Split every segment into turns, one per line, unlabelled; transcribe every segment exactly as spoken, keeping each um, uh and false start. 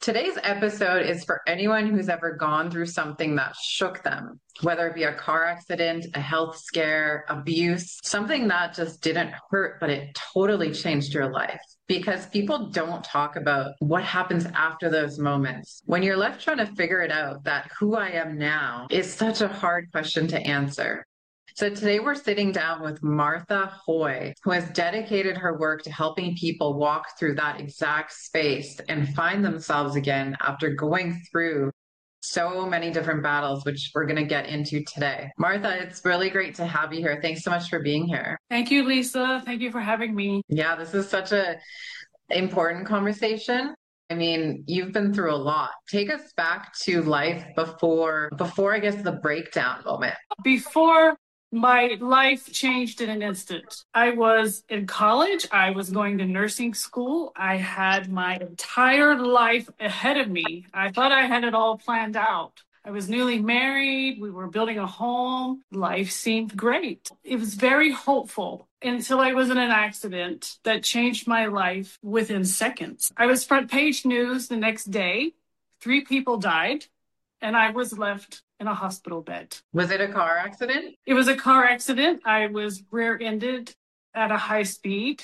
Today's episode is for anyone who's ever gone through something that shook them, whether it be a car accident, a health scare, abuse, something that just didn't hurt, but it totally changed your life. Because people don't talk about what happens after those moments. When you're left trying to figure it out, that who I am now is such a hard question to answer. So today we're sitting down with Martha Hoy, who has dedicated her work to helping people walk through that exact space and find themselves again after going through so many different battles, which we're going to get into today. Martha, it's really great to have you here. Thanks so much for being here.
Thank you, Lisa. Thank you for having me.
Yeah, this is such a important conversation. I mean, you've been through a lot. Take us back to life before, before I guess the breakdown moment.
Before my life changed in an instant. I was in college. I was going to nursing school. I had my entire life ahead of me. I thought I had it all planned out. I was newly married. We were building a home. Life seemed great. It was very hopeful until I was in an accident that changed my life within seconds. I was front page news the next day. Three people died, and I was left in a hospital bed.
Was it a car accident?
It was a car accident. I was rear-ended at a high speed.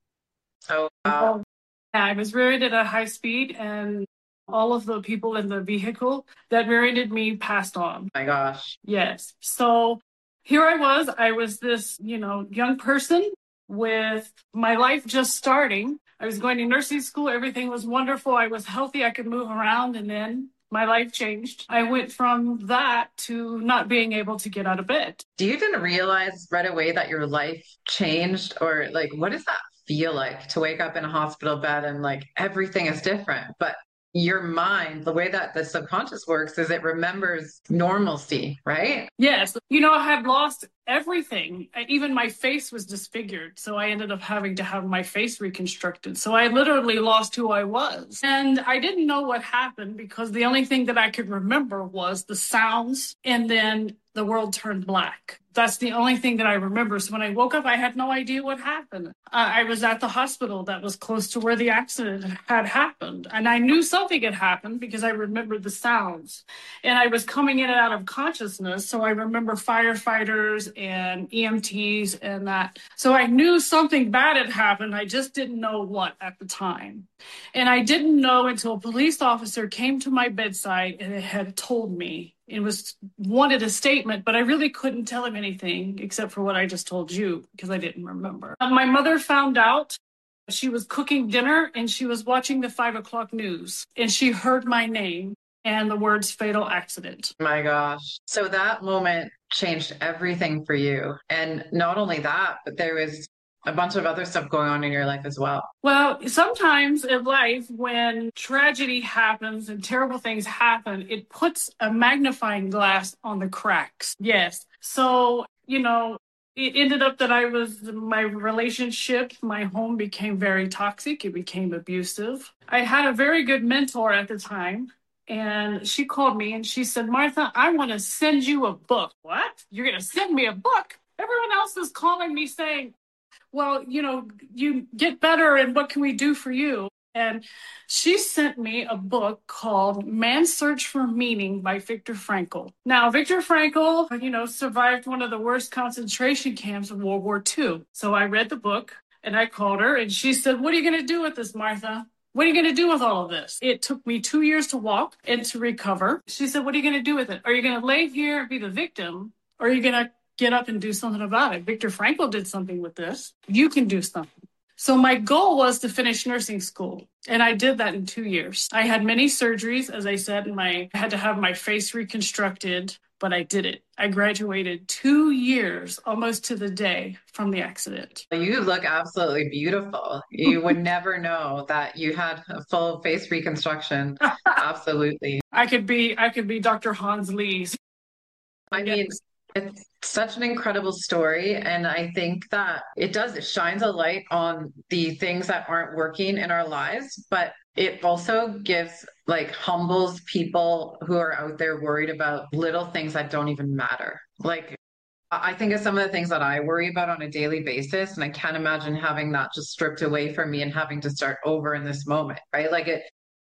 Oh, wow.
I was rear-ended at a high speed, and all of the people in the vehicle that rear-ended me passed on.
My gosh.
Yes. So here I was. I was this, you know, young person with my life just starting. I was going to nursing school. Everything was wonderful. I was healthy. I could move around, and then my life changed. I went from that to not being able to get out of bed.
Do you even realize right away that your life changed? Or like, what does that feel like to wake up in a hospital bed and like everything is different? But your mind, the way that the subconscious works is it remembers normalcy, right?
Yes. You know, I had lost everything. Even my face was disfigured. So I ended up having to have my face reconstructed. So I literally lost who I was. And I didn't know what happened because the only thing that I could remember was the sounds, and then the world turned black. That's the only thing that I remember. So when I woke up, I had no idea what happened. Uh, I was at the hospital that was close to where the accident had happened. And I knew something had happened because I remembered the sounds. And I was coming in and out of consciousness. So I remember firefighters and E M Ts and that. So I knew something bad had happened. I just didn't know what at the time. And I didn't know until a police officer came to my bedside and had told me. It was wanted a statement, but I really couldn't tell him anything except for what I just told you because I didn't remember. My mother found out. She was cooking dinner and she was watching the five o'clock news, and she heard my name and the words fatal accident.
My gosh. So that moment changed everything for you. And not only that, but there was a bunch of other stuff going on in your life as well.
Well, sometimes in life, when tragedy happens and terrible things happen, it puts a magnifying glass on the cracks. Yes. So, you know, it ended up that I was, my relationship, my home became very toxic. It became abusive. I had a very good mentor at the time. And she called me and she said, Martha, I want to send you a book. What? You're going to send me a book? Everyone else is calling me saying, well, you know, you get better and what can we do for you? And she sent me a book called Man's Search for Meaning by Viktor Frankl. Now, Viktor Frankl, you know, survived one of the worst concentration camps of World War Two. So I read the book and I called her and she said, what are you going to do with this, Martha? What are you going to do with all of this? It took me two years to walk and to recover. She said, what are you going to do with it? Are you going to lay here and be the victim? Or are you going to get up and do something about it? Viktor Frankl did something with this. You can do something. So my goal was to finish nursing school. And I did that in two years. I had many surgeries, as I said, and my, I had to have my face reconstructed, but I did it. I graduated two years, almost to the day, from the accident.
You look absolutely beautiful. You would never know that you had a full face reconstruction. Absolutely.
I could be, I could be Doctor Hans Lees.
I mean, it's such an incredible story. And I think that it does, it shines a light on the things that aren't working in our lives, but it also gives, like, humbles people who are out there worried about little things that don't even matter. Like, I think of some of the things that I worry about on a daily basis, and I can't imagine having that just stripped away from me and having to start over in this moment, right? Like, it,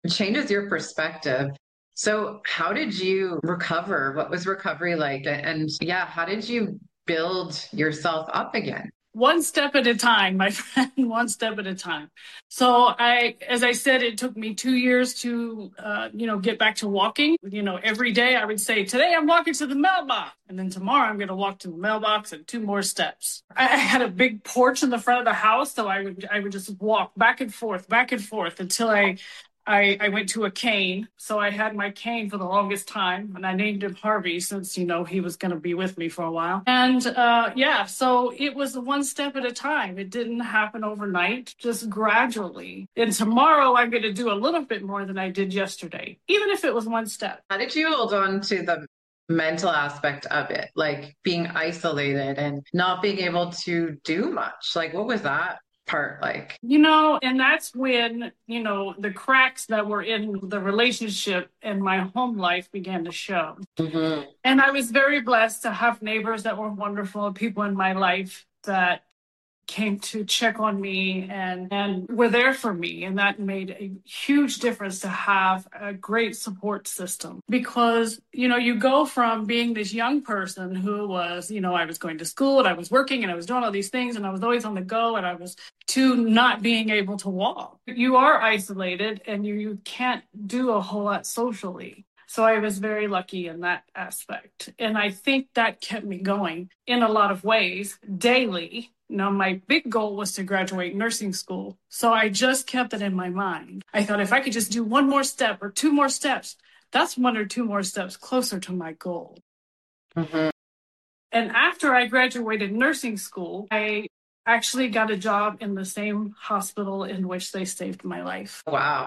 It changes your perspective. So, how did you recover? What was recovery like? And yeah, how did you build yourself up again?
One step at a time, my friend, one step at a time. So I, as I said, it took me two years to, uh, you know, get back to walking. You know, every day I would say, today I'm walking to the mailbox. And then tomorrow I'm going to walk to the mailbox and two more steps. I had a big porch in the front of the house. So I would, I would just walk back and forth, back and forth until I I, I went to a cane. So I had my cane for the longest time, and I named him Harvey since, you know, he was going to be with me for a while. And uh, yeah, so it was one step at a time. It didn't happen overnight, just gradually. And tomorrow I'm going to do a little bit more than I did yesterday, even if it was one step.
How did you hold on to the mental aspect of it, like being isolated and not being able to do much? Like, what was that part like?
You know, and that's when, you know, the cracks that were in the relationship and my home life began to show.
Mm-hmm.
And I was very blessed to have neighbors that were wonderful, people in my life that came to check on me and, and were there for me. And that made a huge difference to have a great support system because, you know, you go from being this young person who was, you know, I was going to school and I was working and I was doing all these things and I was always on the go and I was to not being able to walk. You are isolated and you, you can't do a whole lot socially. So I was very lucky in that aspect. And I think that kept me going in a lot of ways daily. Now, my big goal was to graduate nursing school. So I just kept it in my mind. I thought if I could just do one more step or two more steps, that's one or two more steps closer to my goal.
Mm-hmm.
And after I graduated nursing school, I actually got a job in the same hospital in which they saved my life.
Wow.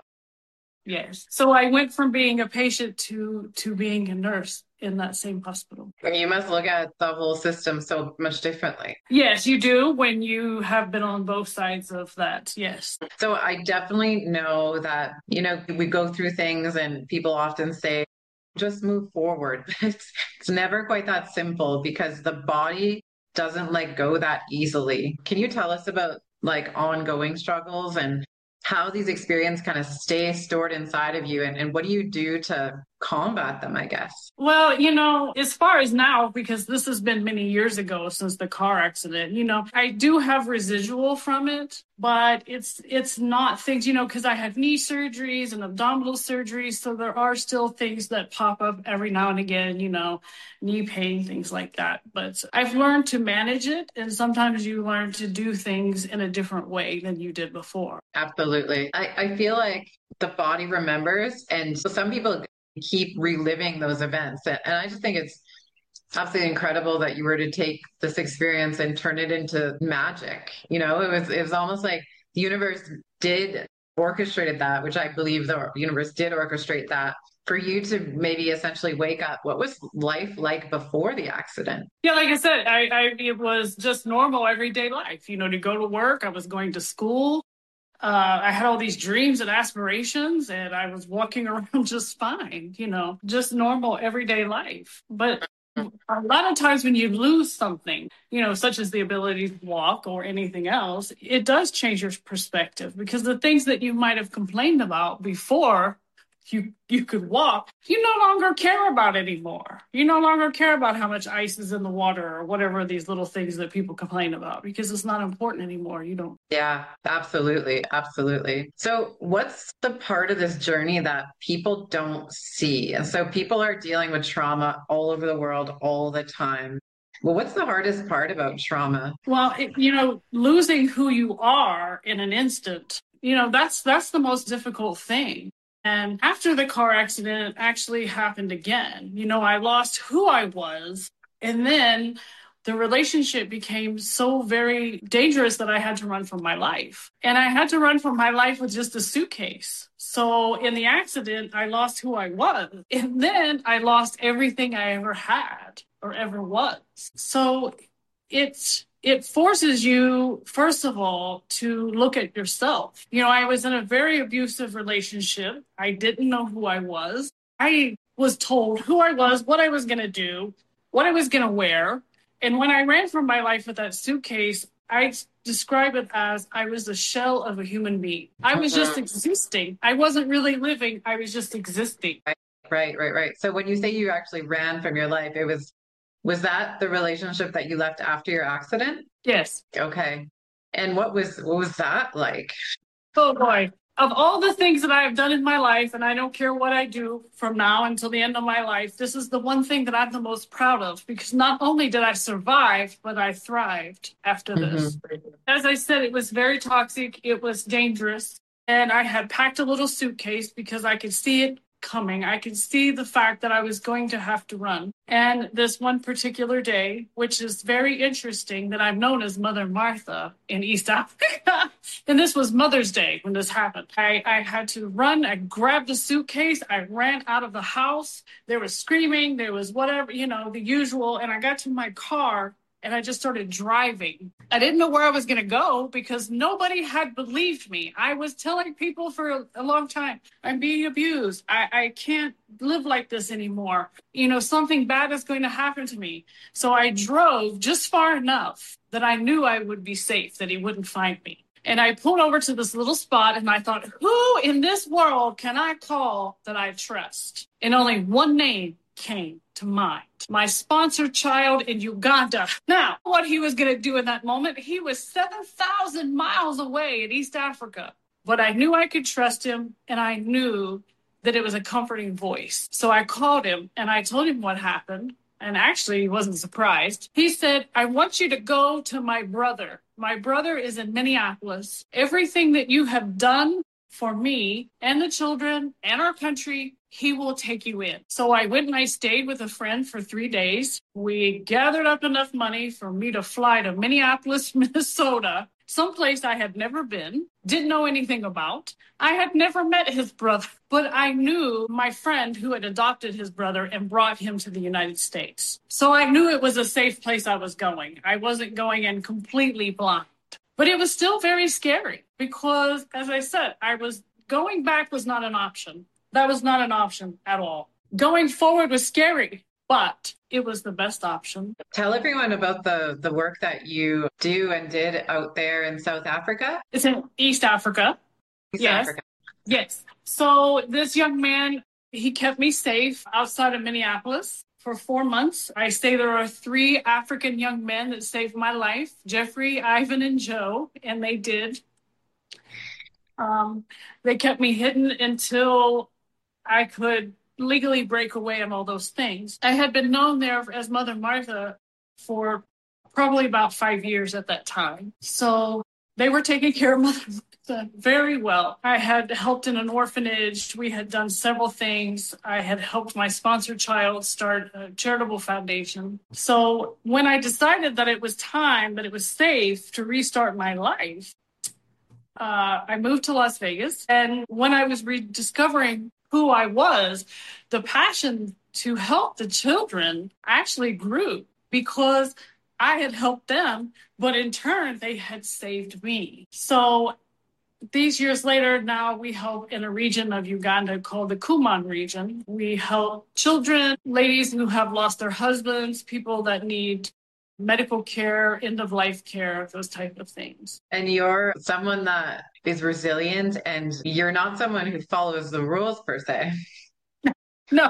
Yes. So I went from being a patient to to being a nurse in that same hospital.
You must look at the whole system so much differently.
Yes, you do when you have been on both sides of that. Yes.
So I definitely know that, you know, we go through things and people often say, just move forward. It's, it's never quite that simple because the body doesn't let go that easily. Can you tell us about like ongoing struggles and how these experiences kind of stay stored inside of you and, and what do you do to combat them, I guess?
Well, you know, as far as now, because this has been many years ago since the car accident, you know, I do have residual from it, but it's it's not things, you know, because I had knee surgeries and abdominal surgeries. So there are still things that pop up every now and again, you know, knee pain, things like that. But I've learned to manage it. And sometimes you learn to do things in a different way than you did before.
Absolutely. I, I feel like the body remembers. And so some people keep reliving those events. And, and I just think it's absolutely incredible that you were to take this experience and turn it into magic. You know, it was it was almost like the universe did orchestrated that, which I believe the universe did orchestrate that for you to maybe essentially wake up. What was life like before the accident?
Yeah, like I said, I, I it was just normal everyday life. You know, to go to work, I was going to school. Uh, I had all these dreams and aspirations, and I was walking around just fine, you know, just normal everyday life. But a lot of times when you lose something, you know, such as the ability to walk or anything else, it does change your perspective because the things that you might have complained about before you you could walk, you no longer care about anymore. You no longer care about how much ice is in the water or whatever these little things that people complain about because it's not important anymore. You don't.
Yeah, absolutely. Absolutely. So what's the part of this journey that people don't see? And so people are dealing with trauma all over the world all the time. Well, what's the hardest part about trauma?
Well, it, you know, losing who you are in an instant, you know, that's that's the most difficult thing. And after the car accident actually happened again, you know, I lost who I was. And then the relationship became so very dangerous that I had to run for my life. And I had to run for my life with just a suitcase. So in the accident, I lost who I was. And then I lost everything I ever had or ever was. So it's it forces you, first of all, to look at yourself. You know, I was in a very abusive relationship. I didn't know who I was. I was told who I was, what I was going to do, what I was going to wear. And when I ran for my life with that suitcase, I describe it as I was a shell of a human being. I was just existing. I wasn't really living. I was just existing.
Right, right, right, right. So when you say you actually ran from your life, it was, was that the relationship that you left after your accident?
Yes.
Okay. And what was, what was that like?
Oh boy. Of all the things that I have done in my life, and I don't care what I do from now until the end of my life, this is the one thing that I'm the most proud of, because not only did I survive, but I thrived after this. Mm-hmm. As I said, it was very toxic. It was dangerous. And I had packed a little suitcase because I could see it coming. I could see the fact that I was going to have to run. And this one particular day, which is very interesting, that I'm known as Mother Martha in East Africa. And this was Mother's Day when this happened. I, I had to run. I grabbed a suitcase. I ran out of the house. There was screaming. There was whatever, you know, the usual. And I got to my car and I just started driving. I didn't know where I was going to go because nobody had believed me. I was telling people for a, a long time, I'm being abused. I, I can't live like this anymore. You know, something bad is going to happen to me. So I drove just far enough that I knew I would be safe, that he wouldn't find me. And I pulled over to this little spot and I thought, who in this world can I call that I trust? And only one name came to mind. My sponsor child in Uganda. Now, what he was going to do in that moment, he was seven thousand miles away in East Africa. But I knew I could trust him, and I knew that it was a comforting voice. So I called him, and I told him what happened. And actually, he wasn't surprised. He said, I want you to go to my brother. My brother is in Minneapolis. Everything that you have done for me and the children and our country, he will take you in. So I went and I stayed with a friend for three days. We gathered up enough money for me to fly to Minneapolis, Minnesota, someplace I had never been, didn't know anything about. I had never met his brother, but I knew my friend who had adopted his brother and brought him to the United States. So I knew it was a safe place I was going. I wasn't going in completely blind. But it was still very scary because, as I said, I was going back was not an option. That was not an option at all. Going forward was scary, but it was the best option.
Tell everyone about the, the work that you do and did out there in South Africa.
It's in East Africa.
East
yes.
Africa.
Yes. So this young man, he kept me safe outside of Minneapolis for four months. I say there are three African young men that saved my life, Jeffrey, Ivan, and Joe, and they did. Um, they kept me hidden until I could legally break away and all those things. I had been known there as Mother Martha for probably about five years at that time. So they were taking care of Mother Martha very well. I had helped in an orphanage. We had done several things. I had helped my sponsor child start a charitable foundation. So when I decided that it was time, that it was safe to restart my life, uh, I moved to Las Vegas. And when I was rediscovering who I was, the passion to help the children actually grew because I had helped them, but in turn, they had saved me. So these years later, now we help in a region of Uganda called the Kuman region. We help children, ladies who have lost their husbands, people that need medical care, end-of-life care, those type of things.
And you're someone that is resilient, and you're not someone who follows the rules per se.
No.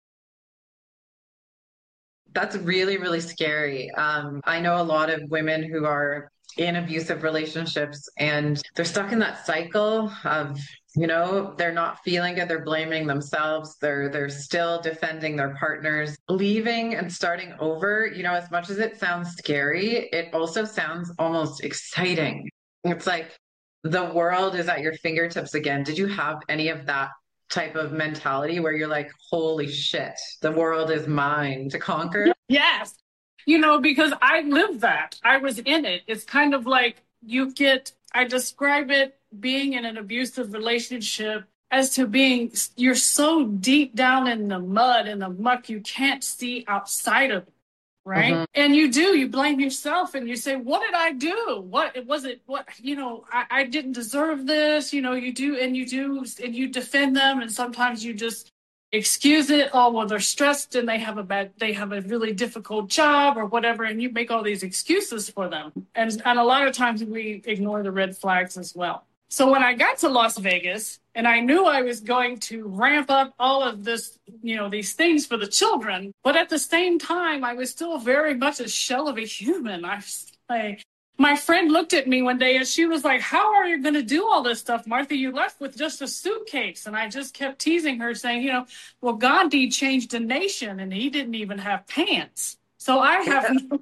That's really, really scary. Um, I know a lot of women who are in abusive relationships and they're stuck in that cycle of, you know, they're not feeling it, they're blaming themselves, they're they're still defending their partners. Leaving and starting over, you know, as much as it sounds scary, it also sounds almost exciting. It's like the world is at your fingertips again. Did you have any of that type of mentality where you're like, holy shit, the world is mine to conquer?
Yes. You know, because I lived that. I was in it. It's kind of like you get, I describe it being in an abusive relationship as to being, you're so deep down in the mud and the muck, you can't see outside of it. Right. Mm-hmm. And you do, you blame yourself and you say, what did I do? What it was it? What, you know, I, I didn't deserve this. You know, you do and you do and you defend them. And sometimes you just, excuse it. Oh, well, they're stressed and they have a bad, they have a really difficult job or whatever. And you make all these excuses for them. And, and a lot of times we ignore the red flags as well. So when I got to Las Vegas and I knew I was going to ramp up all of this, you know, these things for the children, but at the same time, I was still very much a shell of a human. I was like, my friend looked at me one day and she was like, how are you going to do all this stuff, Martha? You left with just a suitcase. And I just kept teasing her saying, you know, well, Gandhi changed a nation and he didn't even have pants. So I have no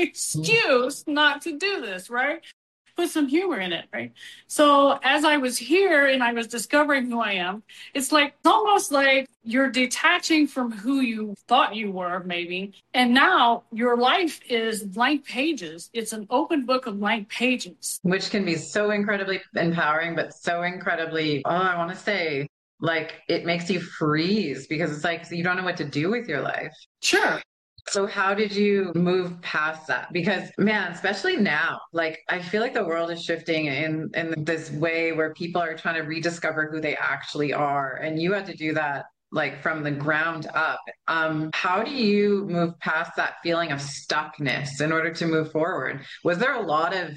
excuse not to do this, right? Put some humor in it, right? So as I was here and I was discovering who I am, it's like it's almost like you're detaching from who you thought you were, maybe. And now your life is blank pages. It's an open book of blank pages.
Which can be so incredibly empowering, but so incredibly, oh, I want to say, like, it makes you freeze because it's like you don't know what to do with your life.
Sure.
So how did you move past that? Because man, especially now, like I feel like the world is shifting in in this way where people are trying to rediscover who they actually are. And you had to do that like from the ground up. Um, how do you move past that feeling of stuckness in order to move forward? Was there a lot of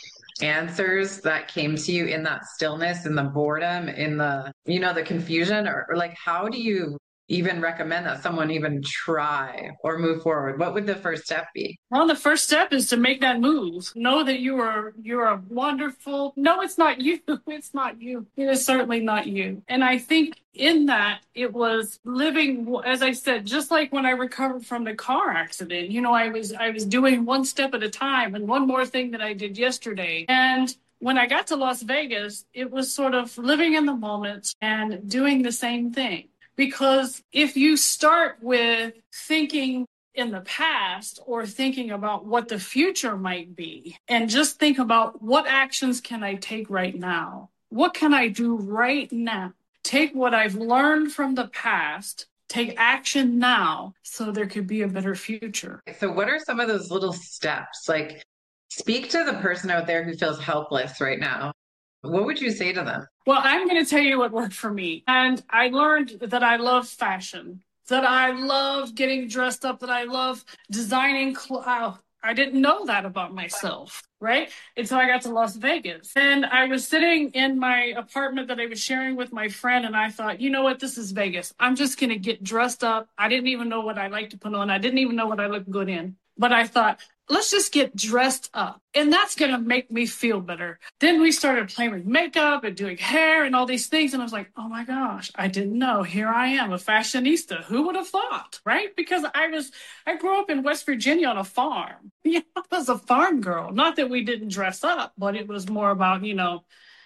answers that came to you in that stillness, in the boredom, in the, you know, the confusion, or, or like how do you even recommend that someone even try or move forward? What would the first step be?
Well, the first step is to make that move. Know that you are you're a wonderful. No, it's not you. It's not you. It is certainly not you. And I think in that it was living, as I said, just like when I recovered from the car accident. You know, I was I was doing one step at a time, and one more thing that I did yesterday. And when I got to Las Vegas, it was sort of living in the moment and doing the same thing. Because if you start with thinking in the past or thinking about what the future might be, and just think about what actions can I take right now? What can I do right now? Take what I've learned from the past, take action now so there could be a better future.
So what are some of those little steps? Like, speak to the person out there who feels helpless right now. What would you say to them?
Well, I'm going to tell you what worked for me. And I learned that I love fashion, that I love getting dressed up, that I love designing clothes. I didn't know that about myself, right? Until I got to Las Vegas. And I was sitting in my apartment that I was sharing with my friend, and I thought, you know what? This is Vegas. I'm just going to get dressed up. I didn't even know what I like to put on. I didn't even know what I looked good in. But I thought, let's just get dressed up. And that's going to make me feel better. Then we started playing with makeup and doing hair and all these things. And I was like, oh my gosh, I didn't know. Here I am, a fashionista. Who would have thought, right? Because I was, I grew up in West Virginia on a farm. Yeah, I was a farm girl. Not that we didn't dress up, but it was more about, you know,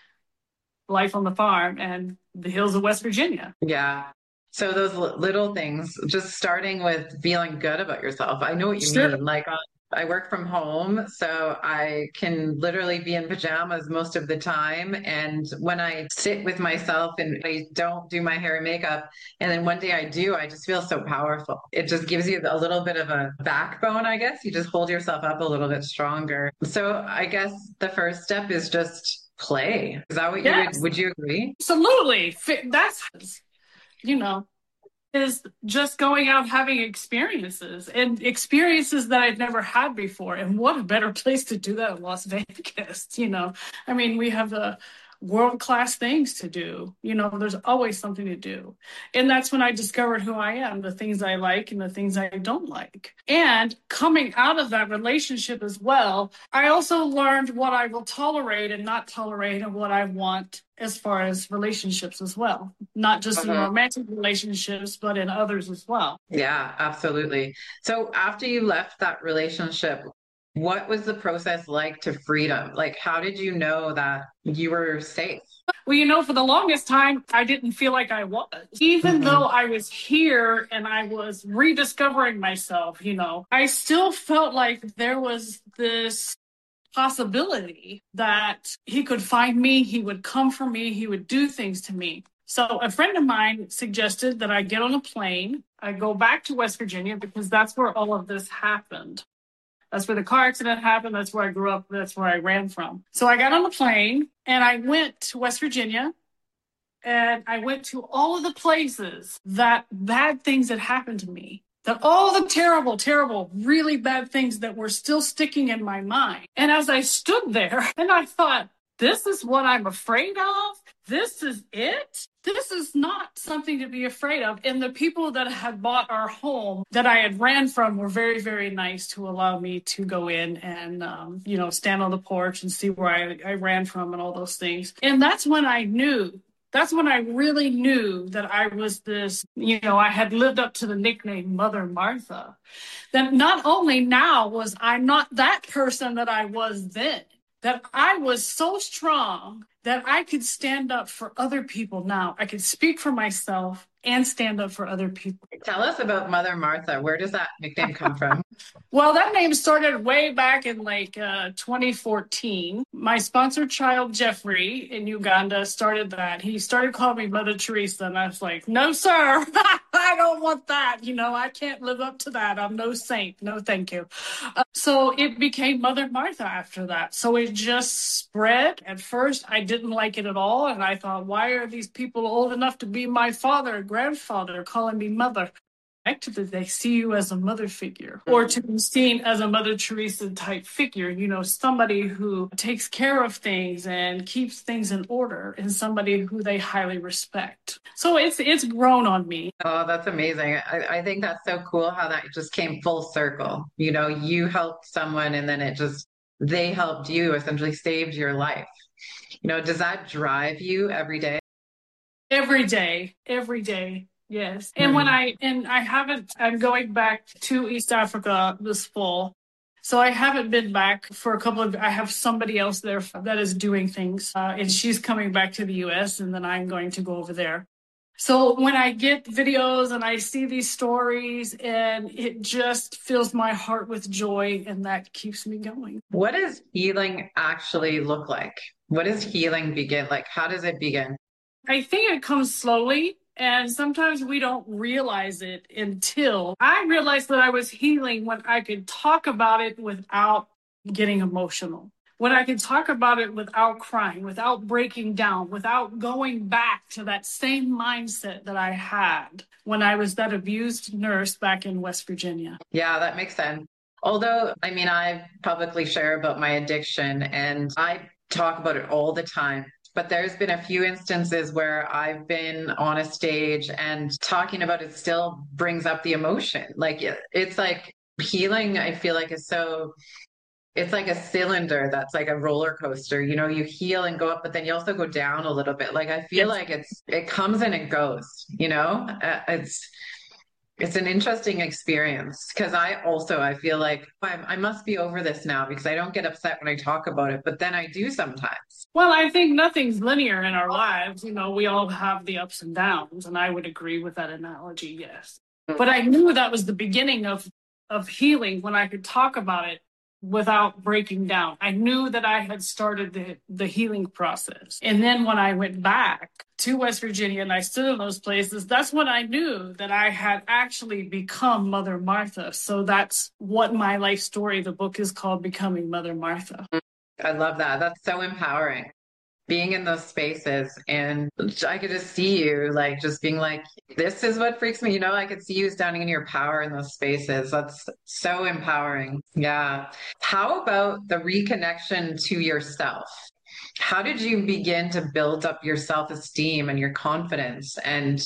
life on the farm and the hills of West Virginia.
Yeah. So those l- little things, just starting with feeling good about yourself. I know what you
Sure.
mean. Like uh, I work from home, so I can literally be in pajamas most of the time. And when I sit with myself and I don't do my hair and makeup, and then one day I do, I just feel so powerful. It just gives you a little bit of a backbone, I guess. You just hold yourself up a little bit stronger. So I guess the first step is just play. Is that what you
Yes.
would, would you agree?
Absolutely. Fi- That's, you know, is just going out having experiences and experiences that I've never had before. And what a better place to do that in Las Vegas, you know. I mean, we have the world-class things to do. You know, there's always something to do. And that's when I discovered who I am, the things I like and the things I don't like. And coming out of that relationship as well, I also learned what I will tolerate and not tolerate and what I want as far as relationships as well. Not just in
Uh-huh.
romantic relationships, but in others as well.
Yeah, absolutely. So after you left that relationship, what was the process like to freedom? Like, how did you know that you were safe?
Well, you know, for the longest time, I didn't feel like I was. Even
Mhm.
though I was here and I was rediscovering myself, you know, I still felt like there was this possibility that he could find me, he would come for me, he would do things to me. So a friend of mine suggested that I get on a plane, I go back to West Virginia because that's where all of this happened. That's where the car accident happened. That's where I grew up. That's where I ran from. So I got on the plane and I went to West Virginia and I went to all of the places that bad things had happened to me. That all the terrible, terrible, really bad things that were still sticking in my mind. And as I stood there and I thought, this is what I'm afraid of? This is it? This is not something to be afraid of. And the people that had bought our home that I had ran from were very, very nice to allow me to go in and, um, you know, stand on the porch and see where I, I ran from and all those things. And that's when I knew That's when I really knew that I was this, you know, I had lived up to the nickname Mother Martha. That not only now was I not that person that I was then, that I was so strong that I could stand up for other people now. I could speak for myself and stand up for other people.
Tell us about Mother Martha. Where does that nickname come from?
Well, that name started way back in like uh, twenty fourteen. My sponsor child, Jeffrey, in Uganda, started that. He started calling me Mother Teresa, and I was like, no, sir, I don't want that. You know, I can't live up to that. I'm no saint. No, thank you. Uh, so it became Mother Martha after that. So it just spread. At first, I didn't like it at all, and I thought, why are these people old enough to be my father, grandfather, calling me mother? That they see you as a mother figure, or to be seen as a Mother Teresa type figure, you know, somebody who takes care of things and keeps things in order, and somebody who they highly respect. So it's it's grown on me.
Oh, that's amazing. I, I think that's so cool how that just came full circle. You know, you helped someone and then it just, they helped you, essentially saved your life. You know, does that drive you every day?
Every day, every day. Yes. And when I, and I haven't, I'm going back to East Africa this fall. So I haven't been back for a couple of, I have somebody else there that is doing things. Uh, and she's coming back to the U S and then I'm going to go over there. So when I get videos and I see these stories, and it just fills my heart with joy, and that keeps me going.
What does healing actually look like? What does healing begin? Like, how does it begin?
I think it comes slowly. And sometimes we don't realize it until I realized that I was healing when I could talk about it without getting emotional, when I could talk about it without crying, without breaking down, without going back to that same mindset that I had when I was that abused nurse back in West Virginia.
Yeah, that makes sense. Although, I mean, I publicly share about my addiction and I talk about it all the time. But there's been a few instances where I've been on a stage and talking about it still brings up the emotion. Like it's like healing, I feel like is so, it's like a cylinder that's like a roller coaster. You know, you heal and go up, but then you also go down a little bit. Like I feel
Yes.
like it's, it comes and it goes, you know, uh, it's, it's an interesting experience because I also, I feel like I, I must be over this now because I don't get upset when I talk about it, but then I do sometimes.
Well, I think nothing's linear in our lives. You know, we all have the ups and downs, and I would agree with that analogy, yes. But I knew that was the beginning of, of healing when I could talk about it without breaking down. I knew that I had started the, the healing process. And then when I went back to West Virginia and I stood in those places, that's when I knew that I had actually become Mother Martha. So that's what my life story, the book is called Becoming Mother Martha.
I love that. That's so empowering. Being in those spaces and I could just see you like just being like, this is what freaks me. You know, I could see you standing in your power in those spaces. That's so empowering. Yeah. How about the reconnection to yourself? How did you begin to build up your self-esteem and your confidence and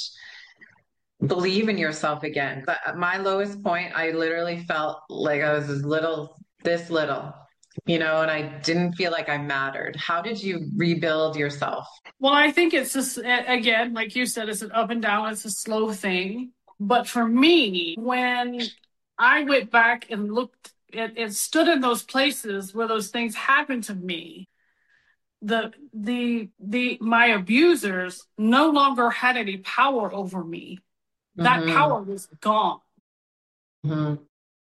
believe in yourself again? But at my lowest point, I literally felt like I was as little, this little. You know, and I didn't feel like I mattered. How did you rebuild yourself?
Well, I think it's just, again, like you said, it's an up and down, it's a slow thing. But for me, when I went back and looked at and stood in those places where those things happened to me, the the the my abusers no longer had any power over me. That mm-hmm. power was gone.
Mm-hmm.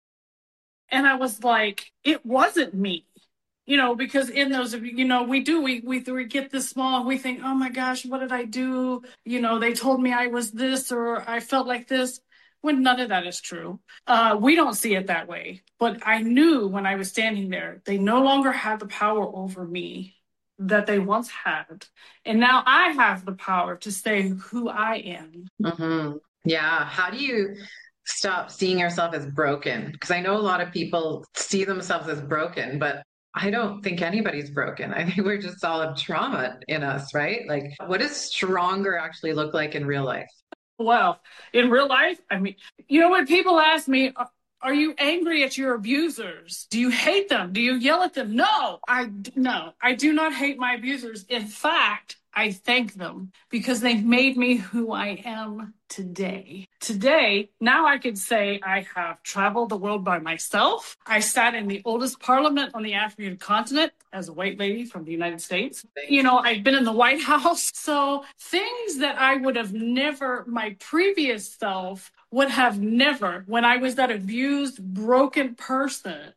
And I was like, it wasn't me, you know, because in those, you know, we do, we, we, we get this small and we think, oh my gosh, what did I do? You know, they told me I was this, or I felt like this, when none of that is true. Uh, we don't see it that way. But I knew when I was standing there, they no longer had the power over me. that they once had. And now I have the power to say who I am.
Mm-hmm. Yeah. How do you stop seeing yourself as broken? Because I know a lot of people see themselves as broken, but I don't think anybody's broken. I think we're just all have trauma in us, right? Like, what does stronger actually look like in real life?
Well, in real life, I mean, you know, when people ask me, are you angry at your abusers? Do you hate them? Do you yell at them? No, I no, I do not hate my abusers. In fact, I thank them because they've made me who I am today. Today, now I could say I have traveled the world by myself. I sat in the oldest parliament on the African continent as a white lady from the United States. You know, I've been in the White House. So things that I would have never, my previous self would have never, when I was that abused, broken person,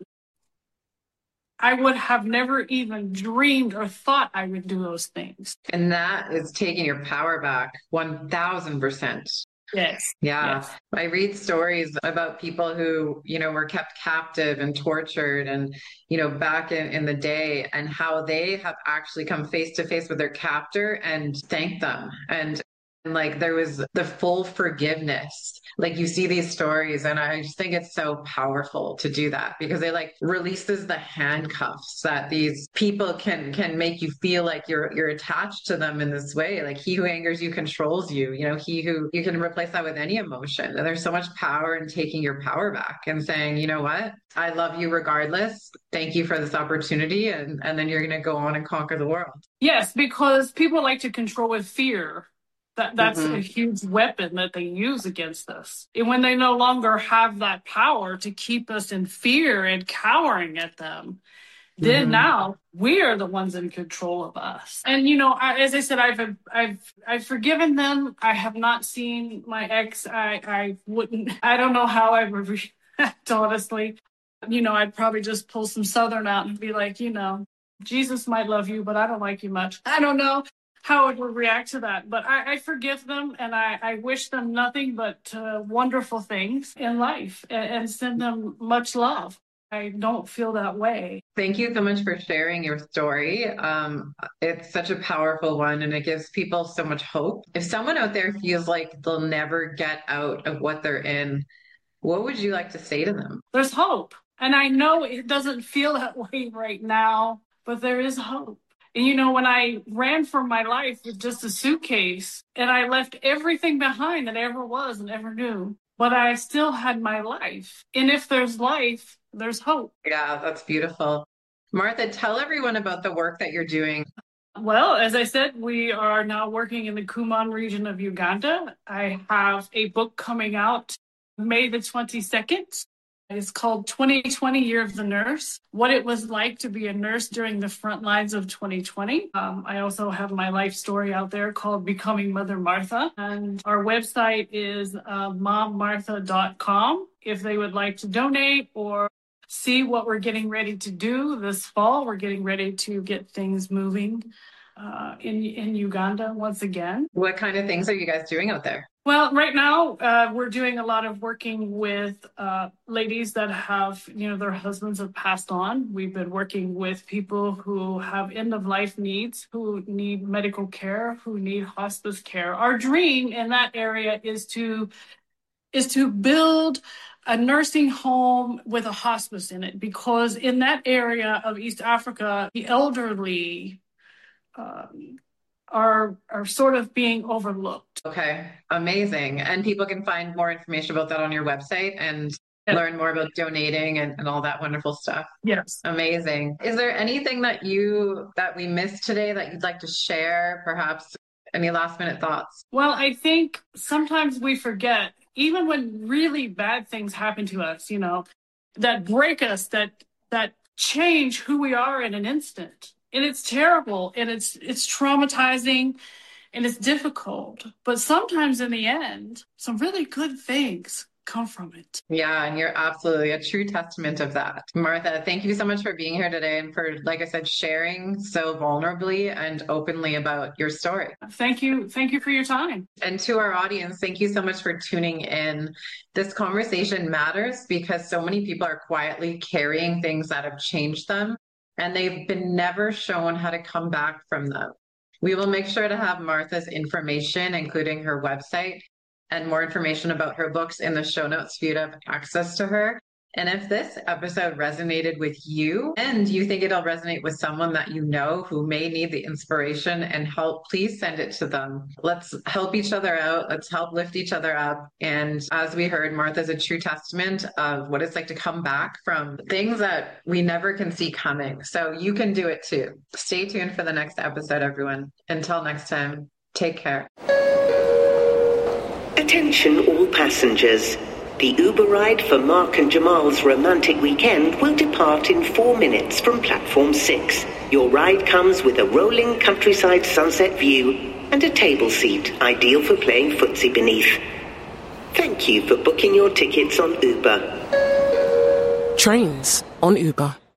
I would have never even dreamed or thought I would do those things.
And that is taking your power back one thousand percent.
Yes.
Yeah.
Yes.
I read stories about people who, you know, were kept captive and tortured and, you know, back in, in the day, and how they have actually come face to face with their captor and thanked them. And And like there was the full forgiveness. Like you see these stories, and I just think it's so powerful to do that because it like releases the handcuffs that these people can can make you feel like you're you're attached to them in this way. Like he who angers you controls you. You know, he who you can replace that with any emotion. And there's so much power in taking your power back and saying, you know what? I love you regardless. Thank you for this opportunity. And and then you're gonna go on and conquer the world.
Yes, because people like to control with fear. That that's
Mm-hmm.
a huge weapon that they use against us. And when they no longer have that power to keep us in fear and cowering at them, then
Mm-hmm.
now we are the ones in control of us. And you know, I, as I said, I've I've I've forgiven them. I have not seen my ex. I I wouldn't. I don't know how I would react, honestly. You know, I'd probably just pull some Southern out and be like, you know, Jesus might love you, but I don't like you much. I don't know how it would react to that. But I, I forgive them, and I, I wish them nothing but uh, wonderful things in life, and, and send them much love. I don't feel that way.
Thank you so much for sharing your story. Um, it's such a powerful one, and it gives people so much hope. If someone out there feels like they'll never get out of what they're in, what would you like to say to them?
There's hope. And I know it doesn't feel that way right now, but there is hope. And you know, when I ran for my life with just a suitcase and I left everything behind that I ever was and ever knew, but I still had my life. And if there's life, there's hope.
Yeah, that's beautiful. Martha, tell everyone about the work that you're doing.
Well, as I said, we are now working in the Kuman region of Uganda. I have a book coming out May the twenty-second. It's called twenty twenty Year of the Nurse, what it was like to be a nurse during the front lines of twenty twenty. Um, I also have my life story out there called Becoming Mother Martha. And our website is uh, mom martha dot com if they would like to donate or see what we're getting ready to do this fall. We're getting ready to get things moving uh, in, in Uganda once again.
What kind of things are you guys doing out there?
Well, right now, uh, we're doing a lot of working with uh, ladies that have, you know, their husbands have passed on. We've been working with people who have end-of-life needs, who need medical care, who need hospice care. Our dream in that area is to is to build a nursing home with a hospice in it, because in that area of East Africa, the elderly um, are are sort of being overlooked.
Okay, amazing. And people can find more information about that on your website and
Yeah.
learn more about donating and, and all that wonderful stuff.
Yes.
Amazing. Is there anything that you that we missed today that you'd like to share? Perhaps any last minute thoughts?
Well, I think sometimes we forget, even when really bad things happen to us, you know, that break us, that that change who we are in an instant. And it's terrible, and it's it's traumatizing, and it's difficult. But sometimes in the end, some really good things come from it.
Yeah, and you're absolutely a true testament of that. Martha, thank you so much for being here today and for, like I said, sharing so vulnerably and openly about your story.
Thank you. Thank you for your time.
And to our audience, thank you so much for tuning in. This conversation matters because so many people are quietly carrying things that have changed them. and they've been never shown how to come back from them. We will make sure to have Martha's information, including her website and more information about her books in the show notes for you to have access to her. And if this episode resonated with you and you think it'll resonate with someone that you know who may need the inspiration and help, please send it to them. Let's help each other out. Let's help lift each other up. And as we heard, Martha's a true testament of what it's like to come back from things that we never can see coming. So you can do it too. Stay tuned for the next episode, everyone. Until next time, take care.
Attention all passengers. The Uber ride for Mark and Jamal's romantic weekend will depart in four minutes from platform six. Your ride comes with a rolling countryside sunset view and a table seat ideal for playing footsie beneath. Thank you for booking your tickets on Uber.
Trains on Uber.